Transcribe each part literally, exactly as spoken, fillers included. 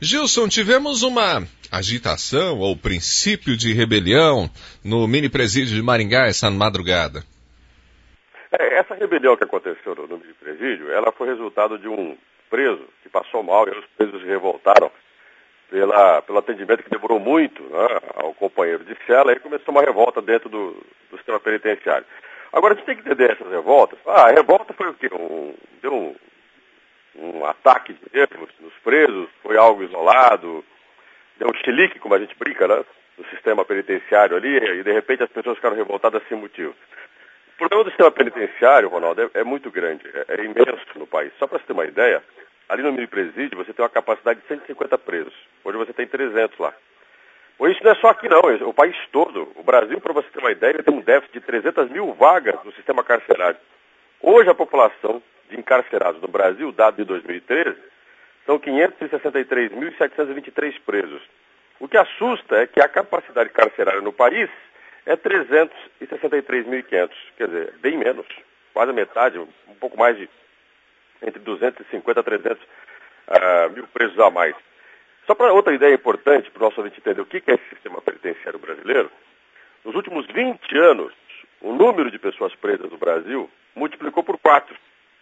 Gilson, tivemos uma agitação ou princípio de rebelião no mini presídio de Maringá essa madrugada. É, essa rebelião que aconteceu no, no mini presídio, ela foi resultado de um preso que passou mal e os presos se revoltaram pela, pelo atendimento que demorou muito, né, ao companheiro de cela, e começou uma revolta dentro do, do sistema penitenciário. Agora, a gente tem que entender essas revoltas. Ah, a revolta foi o quê? Um, deu um, um ataque de medo nos, nos presos, foi algo isolado, deu um chilique, como a gente brinca, né, no sistema penitenciário ali, e de repente as pessoas ficaram revoltadas sem motivo. O problema do sistema penitenciário, Ronaldo, é, é muito grande, é, é imenso no país. Só para você ter uma ideia, ali no mini presídio você tem uma capacidade de cento e cinquenta presos. Hoje você tem trezentos lá. Isso não é só aqui não, é o país todo. O Brasil, para você ter uma ideia, tem um déficit de trezentas mil vagas no sistema carcerário. Hoje a população de encarcerados no Brasil, dado de dois mil e treze, são quinhentos e sessenta e três mil setecentos e vinte e três presos. O que assusta é que a capacidade carcerária no país é trezentos e sessenta e três mil e quinhentos, quer dizer, bem menos, quase a metade, um pouco mais de entre duzentos e cinquenta a trezentos uh, mil presos a mais. Só para outra ideia importante, para o nosso ouvinte entender o que é esse sistema penitenciário brasileiro, nos últimos vinte anos, o número de pessoas presas no Brasil multiplicou por quatro.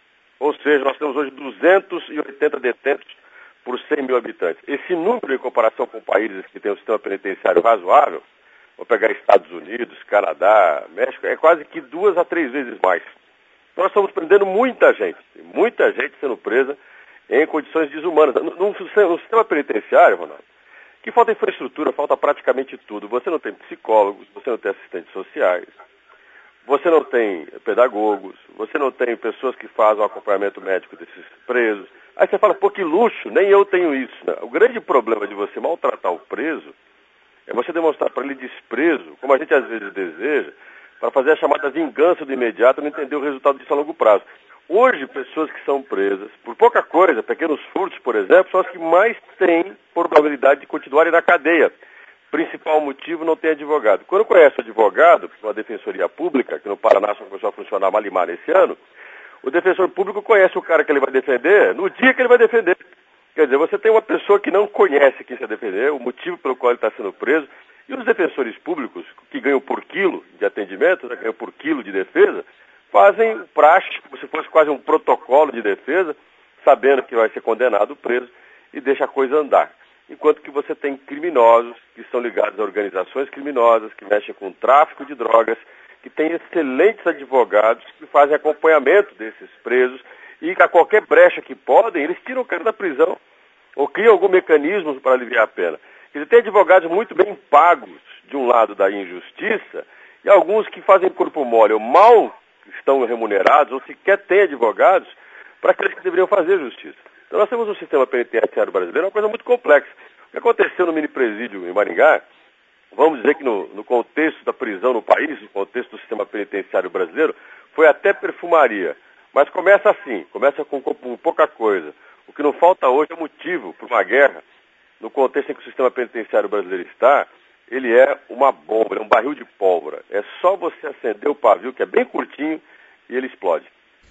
Ou seja, nós temos hoje duzentos e oitenta detentos por cem mil habitantes. Esse número, em comparação com países que têm um sistema penitenciário razoável, vou pegar Estados Unidos, Canadá, México, é quase que duas a três vezes mais. Nós estamos prendendo muita gente, muita gente sendo presa em condições desumanas. No, no, no sistema penitenciário, Ronaldo, que falta infraestrutura, falta praticamente tudo. Você não tem psicólogos, você não tem assistentes sociais, você não tem pedagogos, você não tem pessoas que fazem o acompanhamento médico desses presos. Aí você fala, pô, que luxo, nem eu tenho isso. Né? O grande problema de você maltratar o preso é você demonstrar para ele desprezo, como a gente às vezes deseja, para fazer a chamada vingança do imediato e não entender o resultado disso a longo prazo. Hoje, pessoas que são presas, por pouca coisa, pequenos furtos, por exemplo, são as que mais têm probabilidade de continuarem na cadeia. Principal motivo, não tem advogado. Quando conhece o advogado, uma defensoria pública, que no Paraná só começou a funcionar malimar esse ano, o defensor público conhece o cara que ele vai defender no dia que ele vai defender. Quer dizer, você tem uma pessoa que não conhece quem se defender, o motivo pelo qual ele está sendo preso, e os defensores públicos, que ganham por quilo de atendimento, né, ganham por quilo de defesa, fazem praxe, como se fosse quase um protocolo de defesa, sabendo que vai ser condenado o preso, e deixa a coisa andar. Enquanto que você tem criminosos que são ligados a organizações criminosas, que mexem com tráfico de drogas, que têm excelentes advogados que fazem acompanhamento desses presos, e que a qualquer brecha que podem, eles tiram o cara da prisão, ou criam algum mecanismo para aliviar a pena. Quer dizer, tem advogados muito bem pagos de um lado da injustiça, e alguns que fazem corpo mole ou mal estão remunerados, ou sequer têm advogados, para aqueles que deveriam fazer justiça. Então nós temos um sistema penitenciário brasileiro, uma coisa muito complexa. O que aconteceu no mini presídio em Maringá, vamos dizer que no, no contexto da prisão no país, no contexto do sistema penitenciário brasileiro, foi até perfumaria. Mas começa assim, começa com, com pouca coisa. O que não falta hoje é motivo para uma guerra. No contexto em que o sistema penitenciário brasileiro está, ele é uma bomba, é um barril de pólvora. É só você acender o pavio, que é bem curtinho, e ele explode.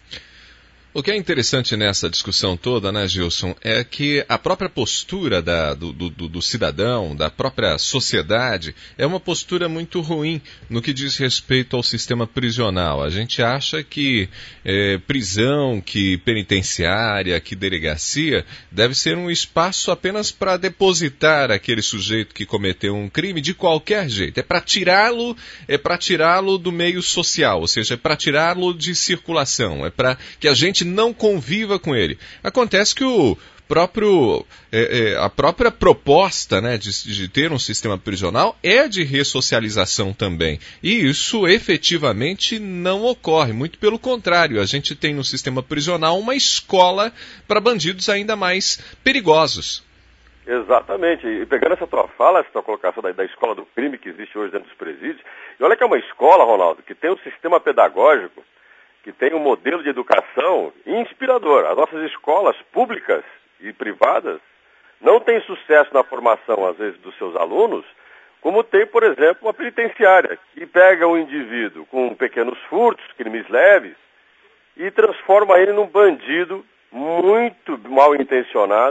O que é interessante nessa discussão toda, né, Gilson, é que a própria postura da, do, do, do cidadão, da própria sociedade, é uma postura muito ruim no que diz respeito ao sistema prisional. A gente acha que é, prisão, que penitenciária, que delegacia deve ser um espaço apenas para depositar aquele sujeito que cometeu um crime de qualquer jeito. É para tirá-lo, é para tirá-lo do meio social, ou seja, é para tirá-lo de circulação, é para que a gente não conviva com ele. Acontece que o próprio, é, é, a própria proposta, né, de, de ter um sistema prisional é de ressocialização também. E isso efetivamente não ocorre. Muito pelo contrário, a gente tem no sistema prisional uma escola para bandidos ainda mais perigosos. Exatamente. E pegando essa tua fala, essa tua colocação da, da escola do crime que existe hoje dentro dos presídios, e olha que é uma escola, Ronaldo, que tem um sistema pedagógico, que tem um modelo de educação inspirador. As nossas escolas públicas e privadas não têm sucesso na formação, às vezes, dos seus alunos, como tem, por exemplo, uma penitenciária, que pega um indivíduo com pequenos furtos, crimes leves, e transforma ele num bandido muito mal intencionado,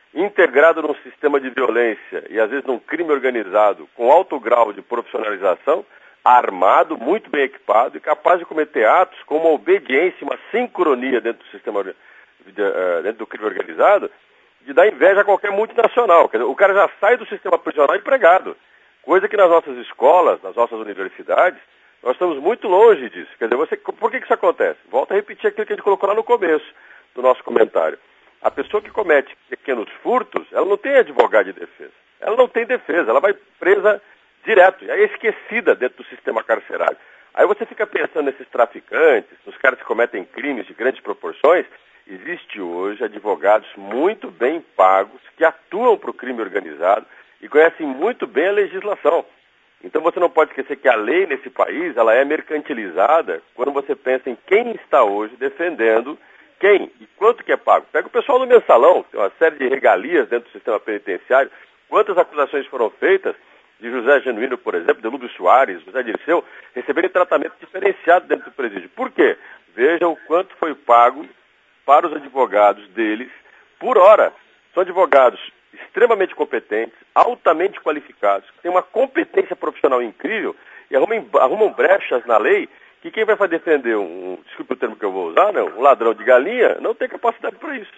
integrado num sistema de violência e às vezes num crime organizado com alto grau de profissionalização, armado, muito bem equipado e capaz de cometer atos com uma obediência, uma sincronia dentro do sistema, dentro do crime organizado, de dar inveja a qualquer multinacional. Quer dizer, o cara já sai do sistema prisional empregado, coisa que nas nossas escolas, nas nossas universidades, nós estamos muito longe disso. Quer dizer, você, por que, que isso acontece? Volto a repetir aquilo que a gente colocou lá no começo do nosso comentário. A pessoa que comete pequenos furtos, ela não tem advogado de defesa. Ela não tem defesa, ela vai presa direto, e aí é esquecida dentro do sistema carcerário. Aí você fica pensando nesses traficantes, nos caras que cometem crimes de grandes proporções. Existe hoje advogados muito bem pagos que atuam para o crime organizado e conhecem muito bem a legislação. Então você não pode esquecer que a lei nesse país ela é mercantilizada quando você pensa em quem está hoje defendendo quem e quanto que é pago. Pega o pessoal do mensalão, tem uma série de regalias dentro do sistema penitenciário. Quantas acusações foram feitas de José Genuíno, por exemplo, de Lúbio Soares, José Dirceu, receberem tratamento diferenciado dentro do presídio. Por quê? Veja o quanto foi pago para os advogados deles por hora. São advogados extremamente competentes, altamente qualificados, que têm uma competência profissional incrível e arrumam, arrumam brechas na lei que quem vai defender um, desculpe o termo que eu vou usar, né, um ladrão de galinha, não tem capacidade para isso.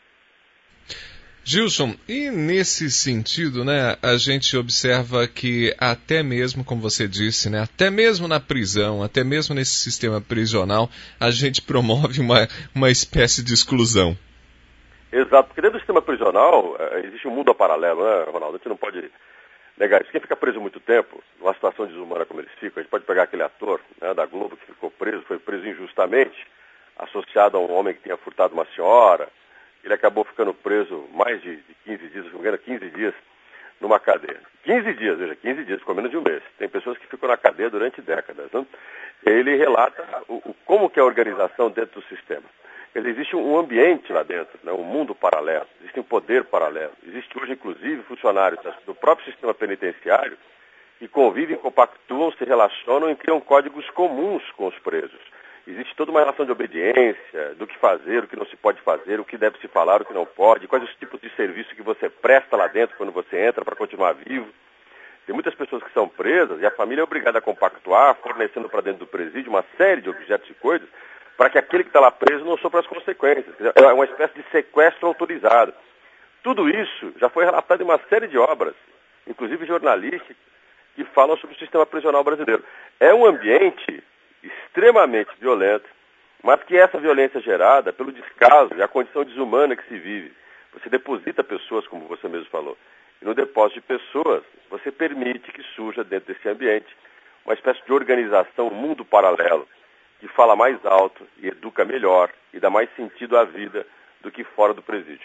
Gilson, e nesse sentido, né, a gente observa que até mesmo, como você disse, né, até mesmo na prisão, até mesmo nesse sistema prisional, a gente promove uma, uma espécie de exclusão. Exato, porque dentro do sistema prisional é, existe um mundo paralelo, né, Ronaldo? A gente não pode negar isso. Quem fica preso muito tempo, numa situação desumana como eles ficam, a gente pode pegar aquele ator, né, da Globo que ficou preso, foi preso injustamente, associado a um homem que tinha furtado uma senhora. Ele acabou ficando preso mais de quinze dias, se não me engano, quinze dias numa cadeia. quinze dias, veja, quinze dias, ficou menos de um mês. Tem pessoas que ficam na cadeia durante décadas. Né? Ele relata o, o, como que é a organização dentro do sistema. Quer dizer, existe um ambiente lá dentro, né? Um mundo paralelo, existe um poder paralelo. Existe hoje, inclusive, funcionários do próprio sistema penitenciário que convivem, compactuam, se relacionam e criam códigos comuns com os presos. Existe toda uma relação de obediência, do que fazer, o que não se pode fazer, o que deve se falar, o que não pode, quais os tipos de serviço que você presta lá dentro quando você entra para continuar vivo. Tem muitas pessoas que são presas e a família é obrigada a compactuar, fornecendo para dentro do presídio uma série de objetos e coisas para que aquele que está lá preso não sofra as consequências. É uma espécie de sequestro autorizado. Tudo isso já foi relatado em uma série de obras, inclusive jornalísticas, que falam sobre o sistema prisional brasileiro. É um ambiente extremamente violento, mas que essa violência é gerada pelo descaso e a condição desumana que se vive. Você deposita pessoas, como você mesmo falou, e no depósito de pessoas, você permite que surja dentro desse ambiente uma espécie de organização, um mundo paralelo, que fala mais alto e educa melhor e dá mais sentido à vida do que fora do presídio.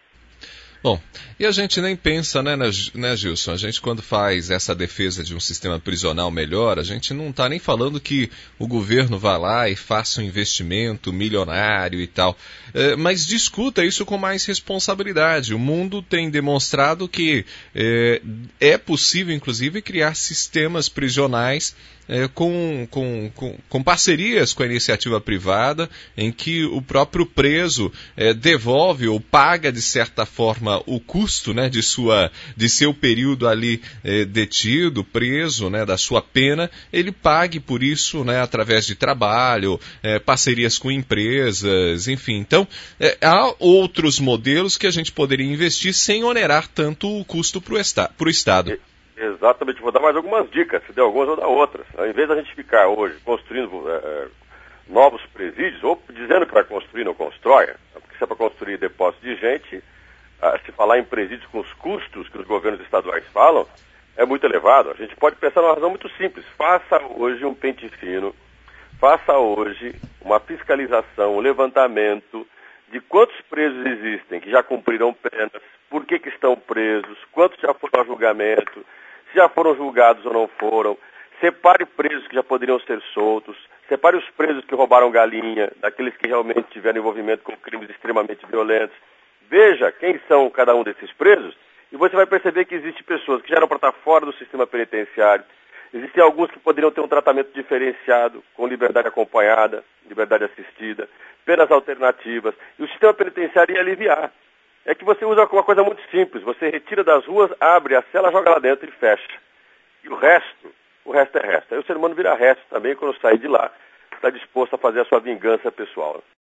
Bom, e a gente nem pensa, né, né, Gilson? A gente, quando faz essa defesa de um sistema prisional melhor, a gente não está nem falando que o governo vá lá e faça um investimento milionário e tal, é, mas discuta isso com mais responsabilidade. O mundo tem demonstrado que é, é possível, inclusive, criar sistemas prisionais É, com, com, com, com parcerias com a iniciativa privada, em que o próprio preso é, devolve ou paga, de certa forma, o custo, né, de, sua, de seu período ali é, detido, preso, né, da sua pena, ele pague por isso, né, através de trabalho, é, parcerias com empresas, enfim. Então, é, há outros modelos que a gente poderia investir sem onerar tanto o custo para o esta, Estado. Exatamente, vou dar mais algumas dicas, se der algumas eu vou dar outras. Ao invés da gente ficar hoje construindo é, novos presídios, ou dizendo que vai construir, não constrói, porque se é para construir depósito de gente, ah, se falar em presídios com os custos que os governos estaduais falam, é muito elevado. A gente pode pensar numa razão muito simples. Faça hoje um pente fino, faça hoje uma fiscalização, um levantamento de quantos presos existem que já cumpriram penas, por que que estão presos, quantos já foram a julgamento, se já foram julgados ou não foram. Separe presos que já poderiam ser soltos, separe os presos que roubaram galinha, daqueles que realmente tiveram envolvimento com crimes extremamente violentos. Veja quem são cada um desses presos e você vai perceber que existem pessoas que já eram para estar fora do sistema penitenciário. Existem alguns que poderiam ter um tratamento diferenciado, com liberdade acompanhada, liberdade assistida, penas alternativas, e o sistema penitenciário ia aliviar. é que você usa uma coisa muito simples. Você retira das ruas, abre a cela, joga lá dentro e fecha. E o resto, o resto é resto. Aí o ser humano vira resto também quando sair de lá, está disposto a fazer a sua vingança pessoal.